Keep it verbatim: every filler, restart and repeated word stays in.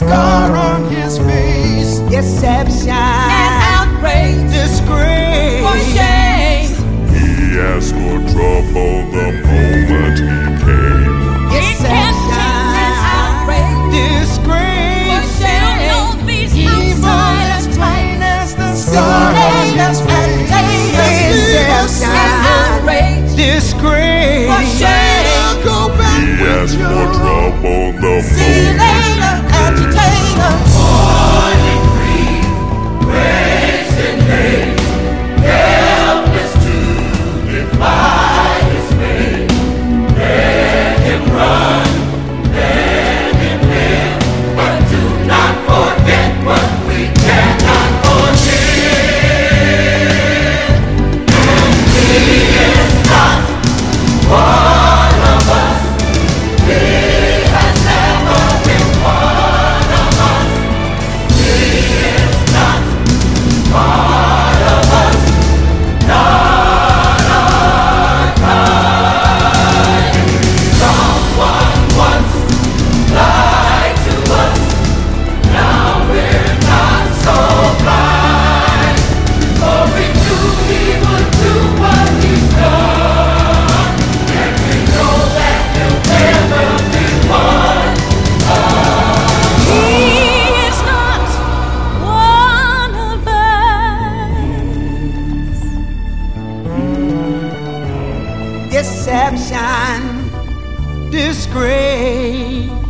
scar on his face. Deception and outrage, disgrace for shame. He asked for trouble the moment he came. Deception and outrage, disgrace for shame. Don't be evil as plain as the scar on his face. Deception and outrage, disgrace for shame. Go back He with asked for your trouble the See you moment later, agitator. Deception, disgrace.